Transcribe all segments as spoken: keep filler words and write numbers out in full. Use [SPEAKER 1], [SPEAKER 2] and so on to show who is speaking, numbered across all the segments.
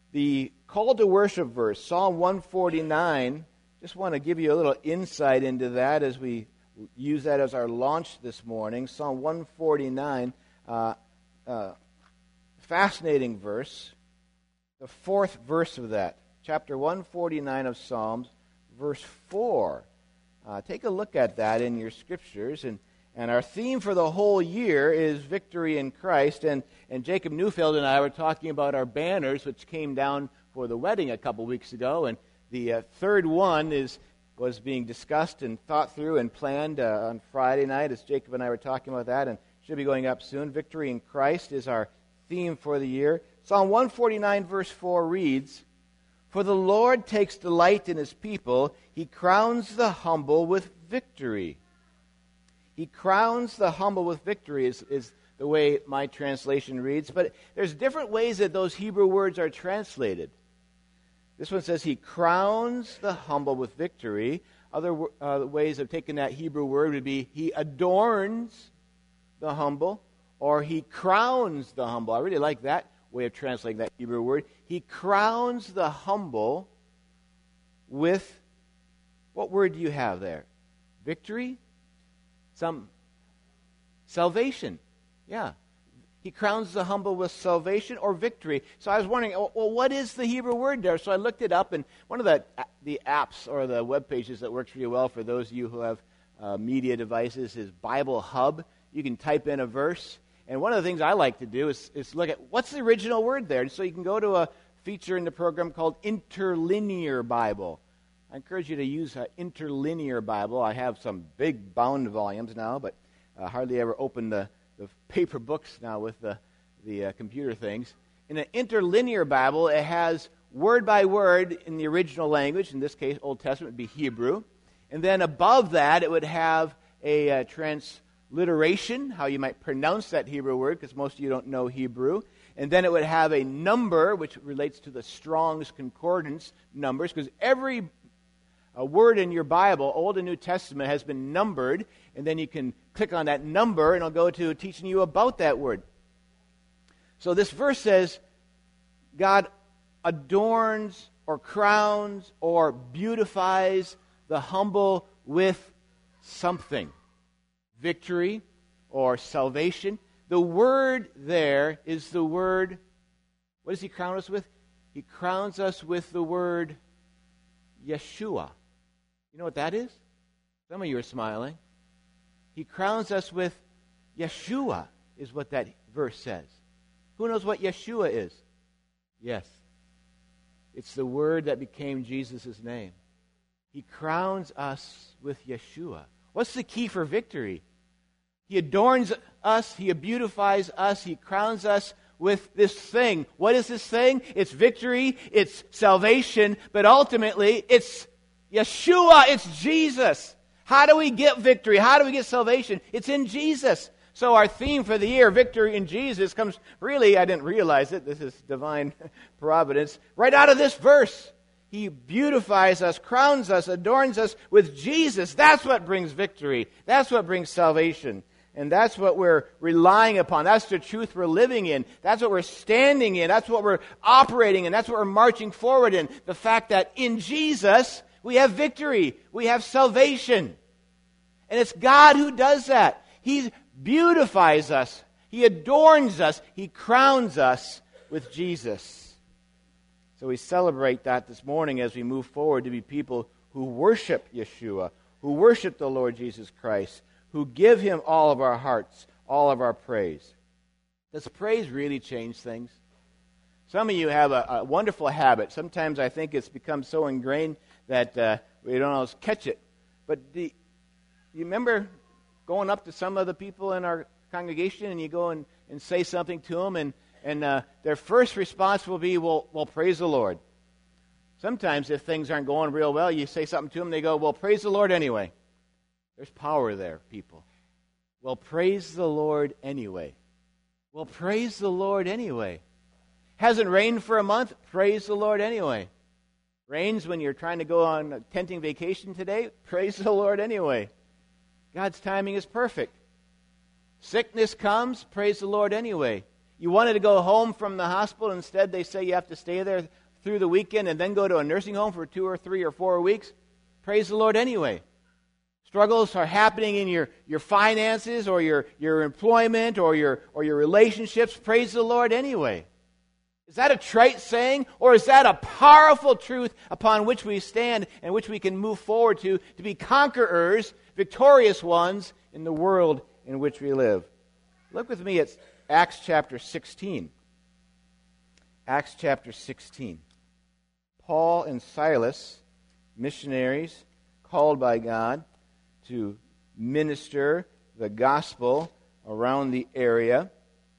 [SPEAKER 1] The call to worship verse, Psalm one forty-nine, just want to give you a little insight into that as we use that as our launch this morning. Psalm one forty-nine, uh, uh, fascinating verse, the fourth verse of that. Chapter one forty-nine of Psalms, verse four. Uh, take a look at that in your scriptures. And, and our theme for the whole year is victory in Christ. And, and Jacob Newfield and I were talking about our banners, which came down for the wedding a couple weeks ago. And the uh, third one is was being discussed and thought through and planned uh, on Friday night as Jacob and I were talking about that, and should be going up soon. Victory in Christ is our theme for the year. Psalm one forty-nine verse four reads, "For the Lord takes delight in his people. He crowns the humble with victory." He crowns the humble with victory is, is the way my translation reads. But there's different ways that those Hebrew words are translated. This one says he crowns the humble with victory. Other uh, ways of taking that Hebrew word would be he adorns the humble, or he crowns the humble. I really like that way of translating that Hebrew word. He crowns the humble with, what word do you have there? Victory? Some salvation. Yeah. He crowns the humble with salvation or victory. So I was wondering, well, what is the Hebrew word there? So I looked it up, and one of the the apps or the web pages that works really well for those of you who have uh, media devices is Bible Hub. You can type in a verse, and one of the things I like to do is, is look at what's the original word there. And so you can go to a feature in the program called Interlinear Bible. I encourage you to use an Interlinear Bible. I have some big bound volumes now, but uh, hardly ever open the the paper books now with the, the uh, computer things. In an interlinear Bible, it has word by word in the original language. In this case, Old Testament would be Hebrew. And then above that, it would have a uh, transliteration, how you might pronounce that Hebrew word, because most of you don't know Hebrew. And then it would have a number, which relates to the Strong's Concordance numbers, because every a word in your Bible, Old and New Testament, has been numbered, and then you can click on that number, and it'll go to teaching you about that word. So this verse says, God adorns or crowns or beautifies the humble with something. Victory or salvation. The word there is the word, what does he crown us with? He crowns us with the word Yeshua. You know what that is? Some of you are smiling. He crowns us with Yeshua, is what that verse says. Who knows what Yeshua is? Yes. It's the word that became Jesus' name. He crowns us with Yeshua. What's the key for victory? He adorns us, he beautifies us, he crowns us with this thing. What is this thing? It's victory, it's salvation, but ultimately it's Yeshua, it's Jesus. How do we get victory? How do we get salvation? It's in Jesus. So our theme for the year, Victory in Jesus, comes really, I didn't realize it, this is divine providence, right out of this verse. He beautifies us, crowns us, adorns us with Jesus. That's what brings victory. That's what brings salvation. And that's what we're relying upon. That's the truth we're living in. That's what we're standing in. That's what we're operating in. That's what we're marching forward in. The fact that in Jesus, we have victory. We have salvation. And it's God who does that. He beautifies us. He adorns us. He crowns us with Jesus. So we celebrate that this morning as we move forward to be people who worship Yeshua, who worship the Lord Jesus Christ, who give Him all of our hearts, all of our praise. Does praise really change things? Some of you have a, a wonderful habit. Sometimes I think it's become so ingrained that uh, we don't always catch it. But do you remember going up to some of the people in our congregation and you go and, and say something to them, and, and uh, their first response will be, well, well, praise the Lord. Sometimes if things aren't going real well, you say something to them, they go, well, praise the Lord anyway. There's power there, people. Well, praise the Lord anyway. Well, praise the Lord anyway. Hasn't rained for a month? Praise the Lord anyway. Rains when you're trying to go on a tenting vacation today? Praise the Lord anyway. God's timing is perfect. Sickness comes? Praise the Lord anyway. You wanted to go home from the hospital. Instead, they say you have to stay there through the weekend and then go to a nursing home for two or three or four weeks. Praise the Lord anyway. Struggles are happening in your, your finances or your, your employment or your, or your relationships. Praise the Lord anyway. Is that a trite saying, or is that a powerful truth upon which we stand and which we can move forward to, to be conquerors, victorious ones in the world in which we live? Look with me at Acts chapter sixteen. Acts chapter sixteen. Paul and Silas, missionaries called by God to minister the gospel around the area.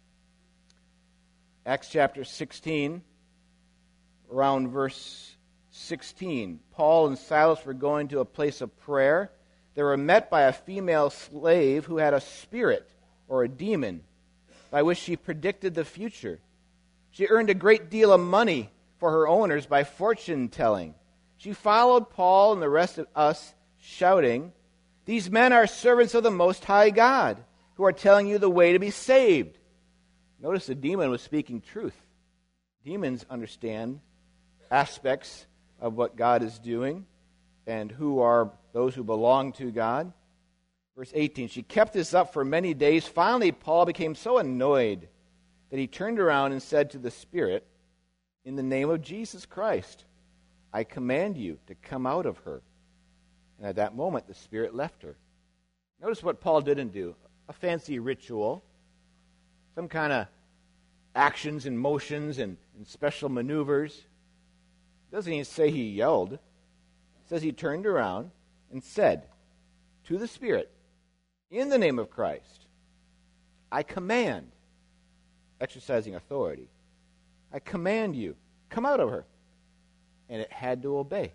[SPEAKER 1] Acts chapter sixteen, around verse sixteen. Paul and Silas were going to a place of prayer. They were met by a female slave who had a spirit, or a demon, by which she predicted the future. She earned a great deal of money for her owners by fortune-telling. She followed Paul and the rest of us, shouting, "These men are servants of the Most High God, who are telling you the way to be saved." Notice the demon was speaking truth. Demons understand aspects of what God is doing and who are those who belong to God. Verse eighteen, she kept this up for many days. Finally, Paul became so annoyed that he turned around and said to the spirit, "In the name of Jesus Christ, I command you to come out of her." And at that moment, the spirit left her. Notice what Paul didn't do. A fancy ritual, some kind of actions and motions and, and special maneuvers. It doesn't even say he yelled. It says he turned around and said to the spirit, "In the name of Christ, I command," exercising authority, "I command you, come out of her." And it had to obey.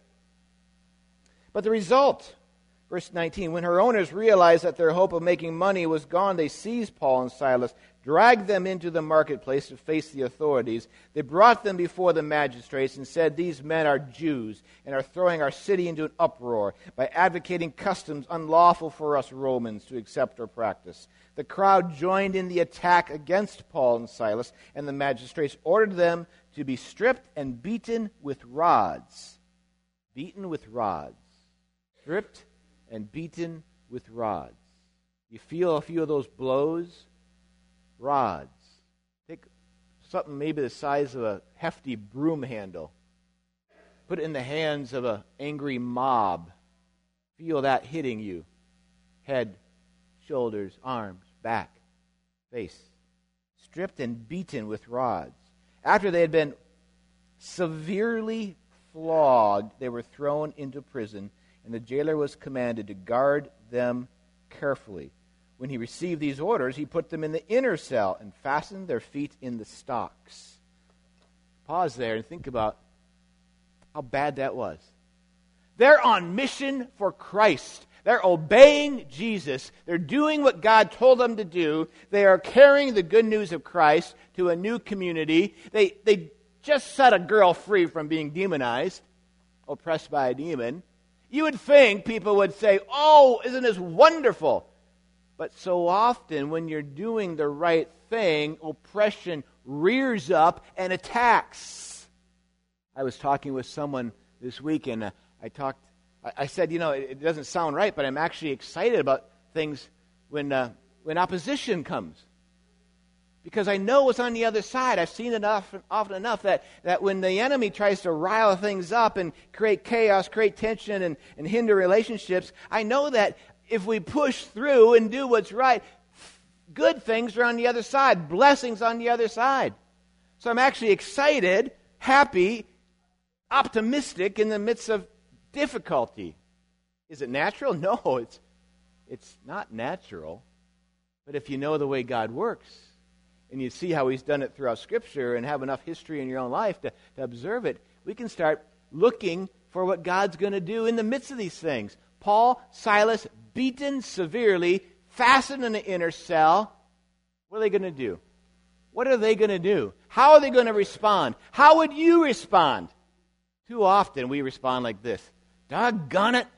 [SPEAKER 1] But the result, verse nineteen, when her owners realized that their hope of making money was gone, they seized Paul and Silas, dragged them into the marketplace to face the authorities. They brought them before the magistrates and said, "These men are Jews and are throwing our city into an uproar by advocating customs unlawful for us Romans to accept or practice." The crowd joined in the attack against Paul and Silas, and the magistrates ordered them to be stripped and beaten with rods. Beaten with rods. Stripped and beaten with rods. You feel a few of those blows? Rods. Take something maybe the size of a hefty broom handle. Put it in the hands of an angry mob. Feel that hitting you. Head, shoulders, arms, back, face. Stripped and beaten with rods. After they had been severely flogged, they were thrown into prison, and the jailer was commanded to guard them carefully. When he received these orders, he put them in the inner cell and fastened their feet in the stocks. Pause there and think about how bad that was. They're on mission for Christ. They're obeying Jesus. They're doing what God told them to do. They are carrying the good news of Christ to a new community. They, they just set a girl free from being demonized, oppressed by a demon. You would think people would say, "Oh, isn't this wonderful?" But so often when you're doing the right thing, oppression rears up and attacks. I was talking with someone this week, and uh, I talked. I, I said, you know, it, it doesn't sound right, but I'm actually excited about things when uh, when opposition comes, because I know what's on the other side. I've seen it often, often enough that, that when the enemy tries to rile things up and create chaos, create tension, and, and hinder relationships, I know that if we push through and do what's right, good things are on the other side, blessings on the other side. So I'm actually excited, happy, optimistic in the midst of difficulty. Is it natural? No, it's it's not natural. But if you know the way God works, and you see how He's done it throughout Scripture and have enough history in your own life to, to observe it, we can start looking for what God's going to do in the midst of these things. Paul, Silas, beaten severely, fastened in the inner cell. What are they going to do? What are they going to do? How are they going to respond? How would you respond? Too often we respond like this: "Doggone it.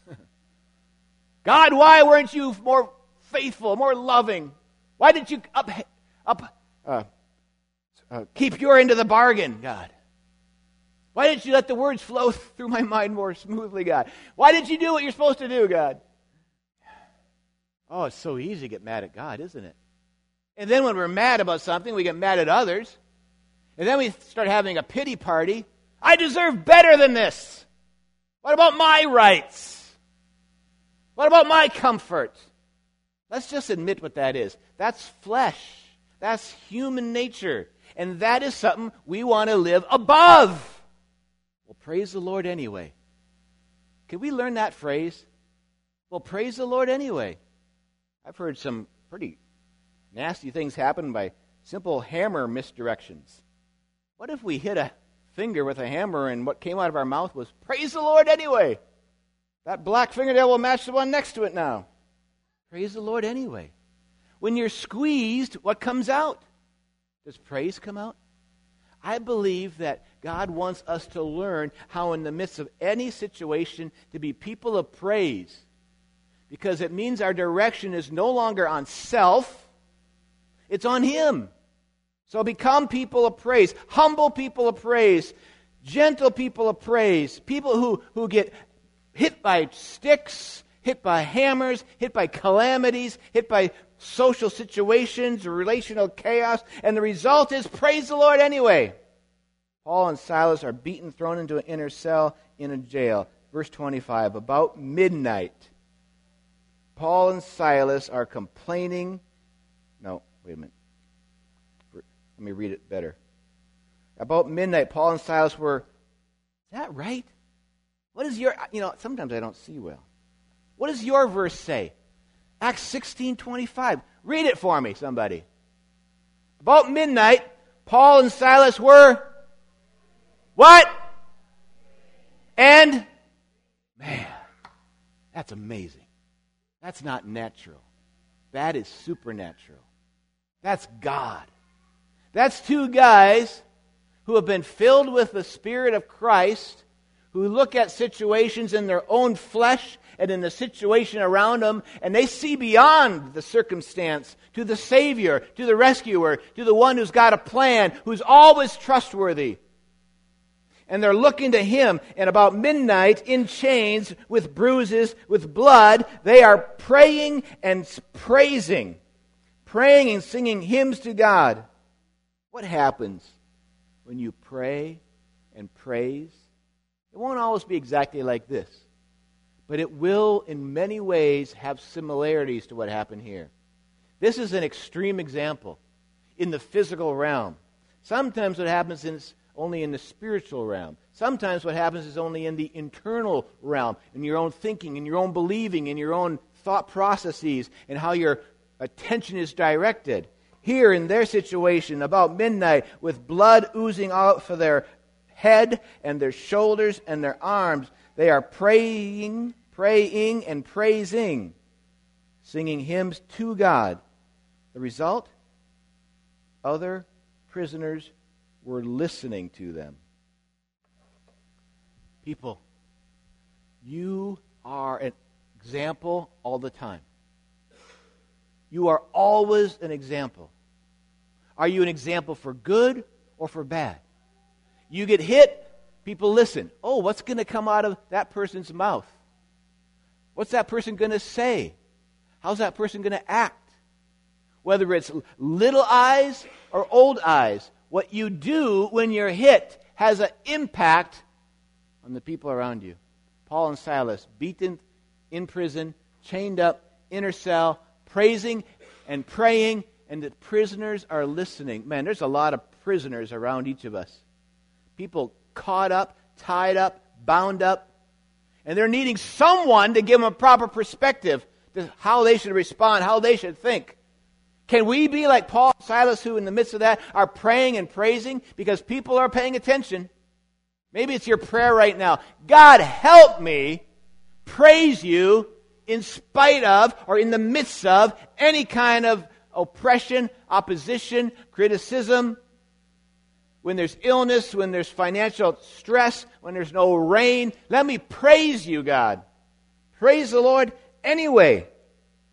[SPEAKER 1] God, why weren't you more faithful, more loving? Why didn't you up, up, uh, uh, keep your end of the bargain, God? Why didn't you let the words flow through my mind more smoothly, God? Why didn't you do what you're supposed to do, God? Oh, it's so easy to get mad at God, isn't it? And then when we're mad about something, we get mad at others. And then we start having a pity party. I deserve better than this. What about my rights? What about my comfort? Let's just admit what that is. That's flesh. That's human nature. And that is something we want to live above. Well, praise the Lord anyway. Can we learn that phrase? Well, praise the Lord anyway. I've heard some pretty nasty things happen by simple hammer misdirections. What if we hit a finger with a hammer and what came out of our mouth was, praise the Lord anyway? That black fingernail will match the one next to it now. Praise the Lord anyway. When you're squeezed, what comes out? Does praise come out? I believe that God wants us to learn how in the midst of any situation to be people of praise, because it means our direction is no longer on self, it's on Him. So become people of praise, humble people of praise, gentle people of praise, people who, who get hit by sticks, hit by hammers, hit by calamities, hit by social situations, relational chaos, and the result is praise the Lord anyway. Paul and Silas are beaten, thrown into an inner cell in a jail. Verse twenty-five, about midnight, Paul and Silas are complaining. No, wait a minute. Let me read it better. About midnight, Paul and Silas were, is that right? What is your, you know, sometimes I don't see well. What does your verse say? Acts sixteen twenty-five. Read it for me, somebody. About midnight, Paul and Silas were what? And man, that's amazing. That's not natural. That is supernatural. That's God. That's two guys who have been filled with the Spirit of Christ, who look at situations in their own flesh and in the situation around them, and they see beyond the circumstance to the Savior, to the rescuer, to the one who's got a plan, who's always trustworthy. And they're looking to Him, and about midnight, in chains, with bruises, with blood, they are praying and praising, praying and singing hymns to God. What happens when you pray and praise? It won't always be exactly like this, but it will in many ways have similarities to what happened here. This is an extreme example in the physical realm. Sometimes what happens is only in the spiritual realm. Sometimes what happens is only in the internal realm, in your own thinking, in your own believing, in your own thought processes, and how your attention is directed. Here in their situation, about midnight, with blood oozing out for their head and their shoulders and their arms, they are praying, praying and praising, singing hymns to God. The result? Other prisoners were listening to them. People, you are an example all the time. You are always an example. Are you an example for good or for bad? You get hit, people listen. Oh, what's going to come out of that person's mouth? What's that person going to say? How's that person going to act? Whether it's little eyes or old eyes, what you do when you're hit has an impact on the people around you. Paul and Silas, beaten in prison, chained up, inner cell, praising and praying, and the prisoners are listening. Man, there's a lot of prisoners around each of us. People caught up, tied up, bound up, and they're needing someone to give them a proper perspective to how they should respond, how they should think. Can we be like Paul and Silas, who in the midst of that are praying and praising because people are paying attention? Maybe it's your prayer right now. God, help me praise you in spite of or in the midst of any kind of oppression, opposition, criticism. When there's illness, when there's financial stress, when there's no rain, let me praise you, God. Praise the Lord anyway.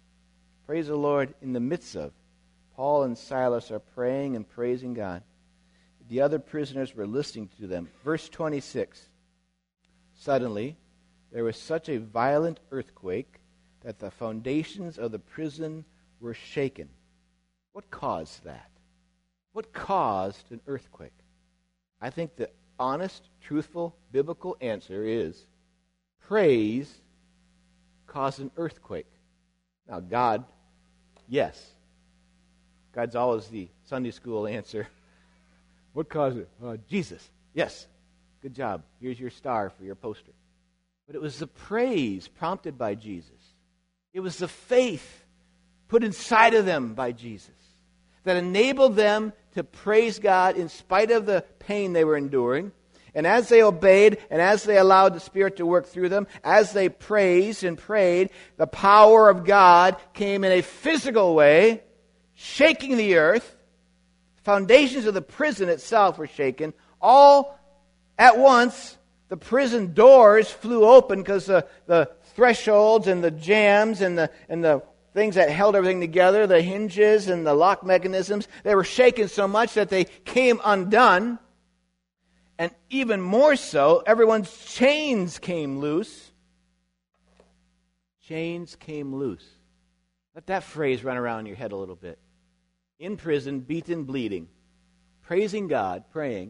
[SPEAKER 1] Praise the Lord in the midst of. Paul and Silas are praying and praising God. The other prisoners were listening to them. Verse twenty-six. Suddenly, there was such a violent earthquake that the foundations of the prison were shaken. What caused that? What caused an earthquake? I think the honest, truthful, biblical answer is praise caused an earthquake. Now, God, yes. God's always the Sunday school answer. What caused it? Uh, Jesus. Yes. Good job. Here's your star for your poster. But it was the praise prompted by Jesus. It was the faith put inside of them by Jesus that enabled them to praise God in spite of the pain they were enduring. And as they obeyed and as they allowed the Spirit to work through them, as they praised and prayed, the power of God came in a physical way, shaking the earth. Foundations of the prison itself were shaken. All at once, the prison doors flew open because the, the thresholds and the jams and the and the things that held everything together, the hinges and the lock mechanisms, they were shaken so much that they came undone. And even more so, everyone's chains came loose. Chains came loose. Let that phrase run around in your head a little bit. In prison, beaten, bleeding, praising God, praying.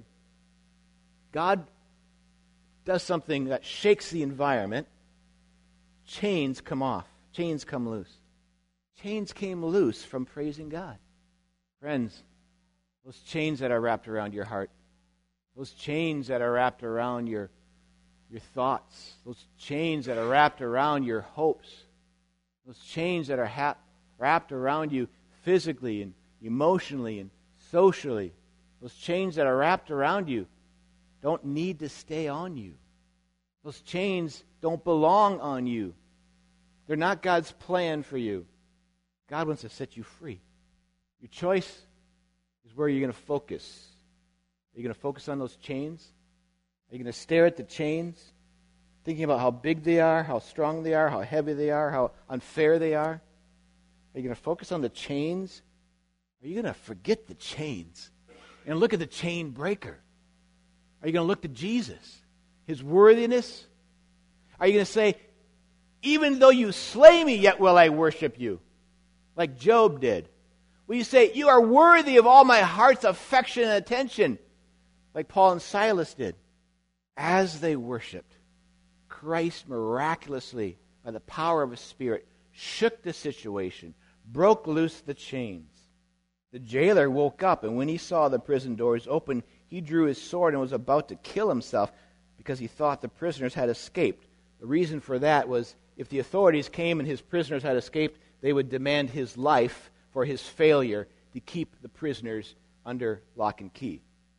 [SPEAKER 1] God does something that shakes the environment. Chains come off. Chains come loose. Chains came loose from praising God. Friends, those chains that are wrapped around your heart, those chains that are wrapped around your, your thoughts, those chains that are wrapped around your hopes, those chains that are ha- wrapped around you physically and emotionally and socially, those chains that are wrapped around you don't need to stay on you. Those chains don't belong on you. They're not God's plan for you. God wants to set you free. Your choice is where you're going to focus. Are you going to focus on those chains? Are you going to stare at the chains, thinking about how big they are, how strong they are, how heavy they are, how unfair they are? Are you going to focus on the chains? Are you going to forget the chains and look at the chain breaker? Are you going to look to Jesus, His worthiness? Are you going to say, even though you slay me, yet will I worship you, like Job did? Will you say, you are worthy of all my heart's affection and attention, like Paul and Silas did? As they worshiped, Christ miraculously, by the power of His Spirit, shook the situation, broke loose the chains. The jailer woke up, and when he saw the prison doors open, he drew his sword and was about to kill himself because he thought the prisoners had escaped. The reason for that was if the authorities came and his prisoners had escaped, they would demand his life for his failure to keep the prisoners under lock and key.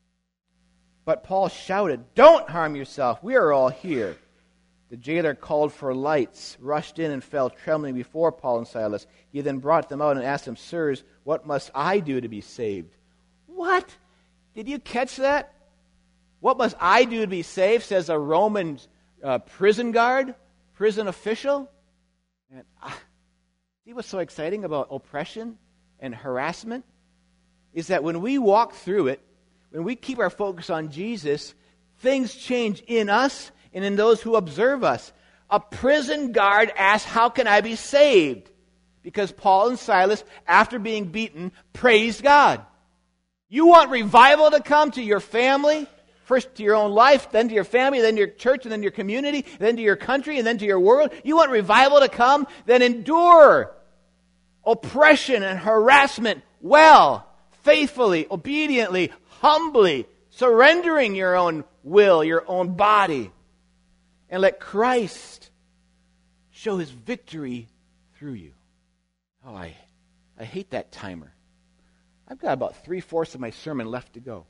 [SPEAKER 1] But Paul shouted, "Don't harm yourself. We are all here." The jailer called for lights, rushed in, and fell trembling before Paul and Silas. He then brought them out and asked them, "Sirs, what must I do to be saved?" What? Did you catch that? What must I do to be saved, says a Roman uh, prison guard, prison official. And, uh, see what's so exciting about oppression and harassment? Is that when we walk through it, when we keep our focus on Jesus, things change in us and in those who observe us. A prison guard asked, "How can I be saved?" Because Paul and Silas, after being beaten, praised God. You want revival to come to your family, first to your own life, then to your family, then to your church, and then to your community, then to your country, and then to your world. You want revival to come? Then endure oppression and harassment well, faithfully, obediently, humbly, surrendering your own will, your own body. And let Christ show His victory through you. Oh, I, I hate that timer. I've got about three-fourths of my sermon left to go.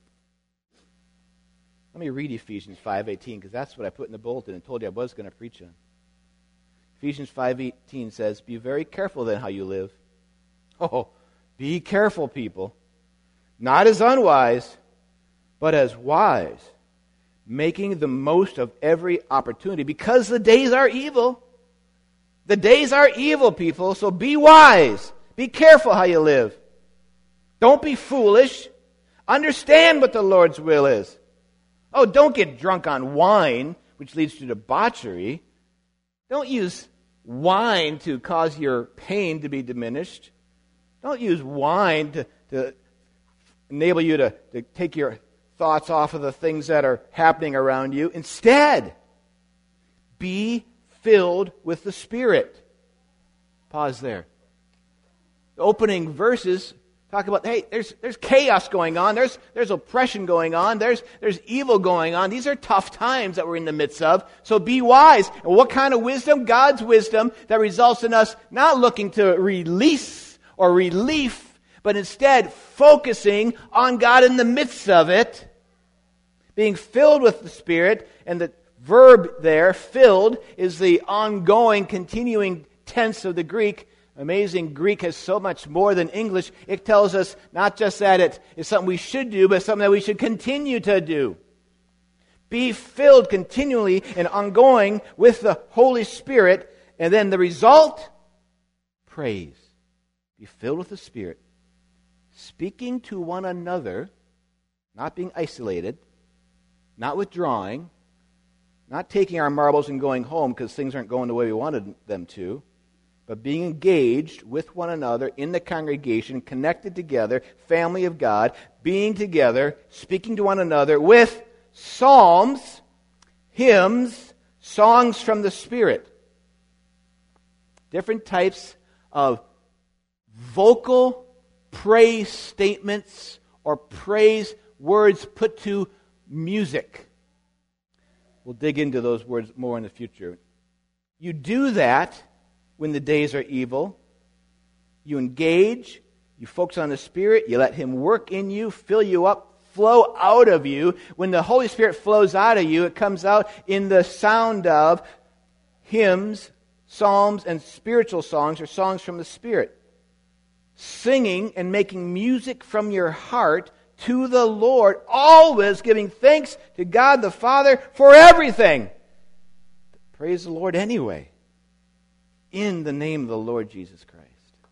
[SPEAKER 1] Let me read Ephesians five eighteen, because that's what I put in the bulletin and told you I was going to preach on. Ephesians five eighteen says, "Be very careful then how you live." Oh, be careful, people. Not as unwise, but as wise, making the most of every opportunity, because the days are evil. The days are evil, people, so be wise. Be careful how you live. Don't be foolish. Understand what the Lord's will is. Oh, don't get drunk on wine, which leads to debauchery. Don't use wine to cause your pain to be diminished. Don't use wine to, to enable you to, to take your thoughts off of the things that are happening around you. Instead, be filled with the Spirit. Pause there. The opening verses talk about, hey, there's there's chaos going on, there's there's oppression going on, there's there's evil going on. These are tough times that we're in the midst of. So be wise. And what kind of wisdom? God's wisdom that results in us not looking to release or relief, but instead focusing on God in the midst of it, being filled with the Spirit. And the verb there, filled, is the ongoing, continuing tense of the Greek. Amazing, Greek has so much more than English. It tells us not just that it is something we should do, but something that we should continue to do. Be filled continually and ongoing with the Holy Spirit. And then the result, praise. Be filled with the Spirit. Speaking to one another, not being isolated, not withdrawing, not taking our marbles and going home because things aren't going the way we wanted them to, but being engaged with one another in the congregation, connected together, family of God, being together, speaking to one another with psalms, hymns, songs from the Spirit. Different types of vocal praise statements or praise words put to music. We'll dig into those words more in the future. You do that when the days are evil. You engage, you focus on the Spirit, you let Him work in you, fill you up, flow out of you. When the Holy Spirit flows out of you, it comes out in the sound of hymns, psalms, and spiritual songs, or songs from the Spirit. Singing and making music from your heart to the Lord, always giving thanks to God the Father for everything. Praise the Lord anyway, in the name of the Lord Jesus Christ.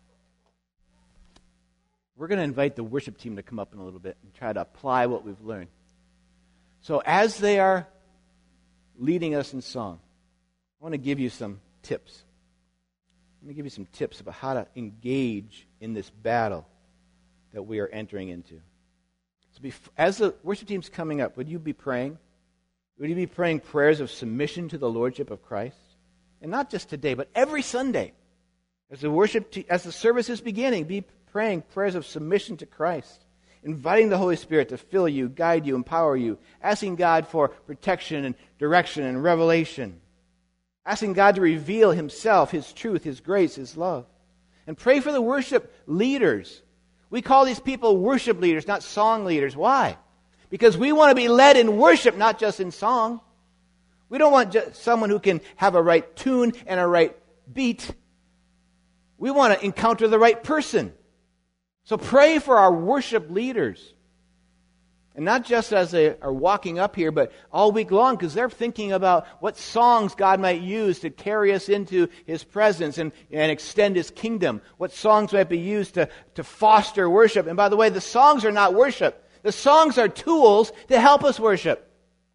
[SPEAKER 1] We're going to invite the worship team to come up in a little bit and try to apply what we've learned. So as they are leading us in song, I want to give you some tips. Let me give you some tips about how to engage in this battle that we are entering into. So before, as the worship team's coming up, would you be praying? Would you be praying prayers of submission to the Lordship of Christ? And not just today, but every Sunday. As the worship, te- as the service is beginning, be praying prayers of submission to Christ. Inviting the Holy Spirit to fill you, guide you, empower you. Asking God for protection and direction and revelation. Asking God to reveal Himself, His truth, His grace, His love. And pray for the worship leaders. We call these people worship leaders, not song leaders. Why? Because we want to be led in worship, not just in song. We don't want just someone who can have a right tune and a right beat. We want to encounter the right person. So pray for our worship leaders. And not just as they are walking up here, but all week long, because they're thinking about what songs God might use to carry us into His presence and, and extend His kingdom. What songs might be used to, to foster worship. And by the way, the songs are not worship. The songs are tools to help us worship.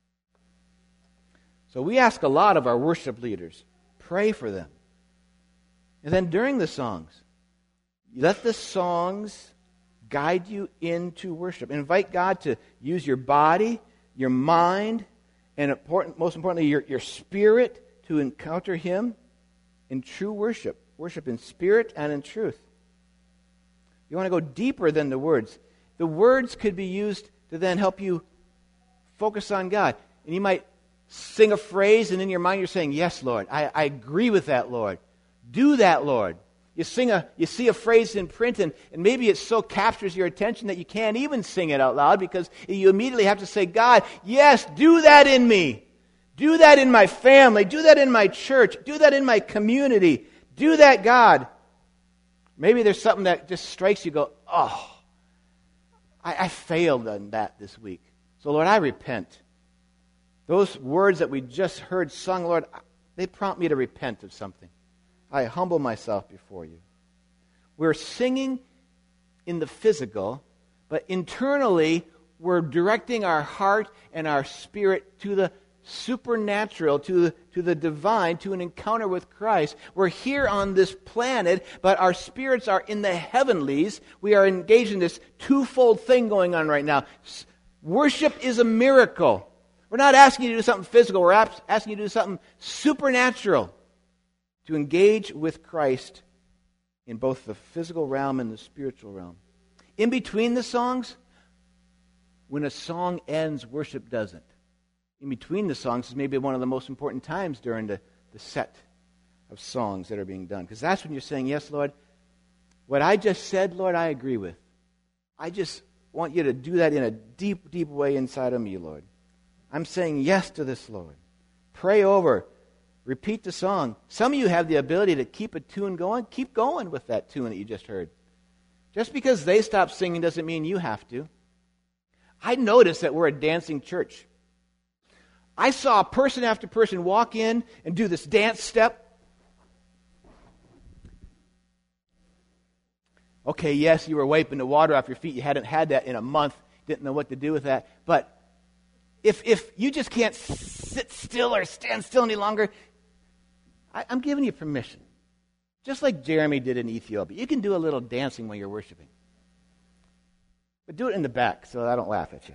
[SPEAKER 1] So we ask a lot of our worship leaders. Pray for them. And then during the songs, let the songs guide you into worship. Invite God to use your body, your mind, and important, most importantly, your, your spirit to encounter Him in true worship. Worship in spirit and in truth. You want to go deeper than the words. The words could be used to then help you focus on God. And you might sing a phrase, and in your mind you're saying, yes, Lord, I, I agree with that, Lord. Do that, Lord. You sing a, you see a phrase in print, and, and maybe it so captures your attention that you can't even sing it out loud because you immediately have to say, God, yes, do that in me. Do that in my family. Do that in my church. Do that in my community. Do that, God. Maybe there's something that just strikes you, go, oh, I, I failed on that this week. So, Lord, I repent. Those words that we just heard sung, Lord, they prompt me to repent of something. I humble myself before you. We're singing in the physical, But internally, we're directing our heart and our spirit to the supernatural, to the, to the divine, to an encounter with Christ. We're here on this planet, but our spirits are in the heavenlies. We are engaged in this twofold thing going on right now. S- worship is a miracle. We're not asking you to do something physical. We're ap- asking you to do something supernatural, to engage with Christ in both the physical realm and the spiritual realm. In between the songs, when a song ends, worship doesn't. In between the songs is maybe one of the most important times during the, the set of songs that are being done. Because that's when you're saying, yes, Lord, what I just said, Lord, I agree with. I just want you to do that in a deep, deep way inside of me, Lord. I'm saying yes to this, Lord. Pray over. Repeat the song. Some of you have the ability to keep a tune going. Keep going with that tune that you just heard. Just because they stop singing doesn't mean you have to. I noticed that we're a dancing church. I saw person after person walk in and do this dance step. Okay, yes, you were wiping the water off your feet. You hadn't had that in a month. Didn't know what to do with that. But if if you just can't sit still or stand still any longer, I, I'm giving you permission. Just like Jeremy did in Ethiopia. You can do a little dancing while you're worshiping. But do it in the back so I don't laugh at you.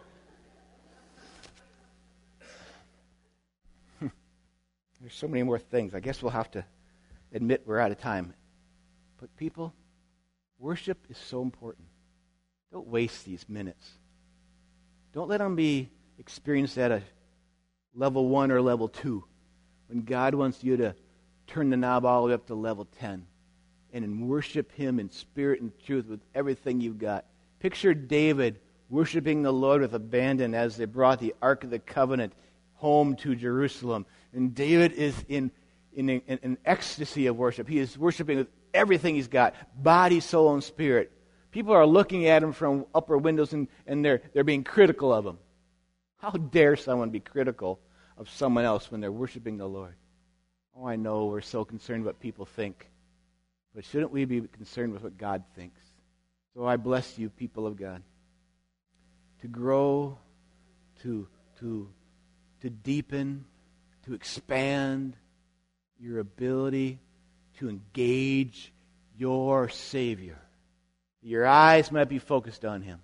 [SPEAKER 1] There's so many more things. I guess we'll have to admit we're out of time. But people, worship is so important. Don't waste these minutes. Don't let them be experienced at a level one or level two, when God wants you to turn the knob all the way up to level ten and worship Him in spirit and truth with everything you've got. Picture David worshiping the Lord with abandon as they brought the Ark of the Covenant home to Jerusalem. And David is in, in, in, in an ecstasy of worship. He is worshiping with everything he's got, body, soul, and spirit. People are looking at him from upper windows and, and they're, they're being critical of him. How dare someone be critical of someone else when they're worshiping the Lord? Oh, I know we're so concerned what people think. But shouldn't we be concerned with what God thinks? So I bless you, people of God, to grow, to, to, to deepen, to expand your ability to engage your Savior. Your eyes might be focused on Him.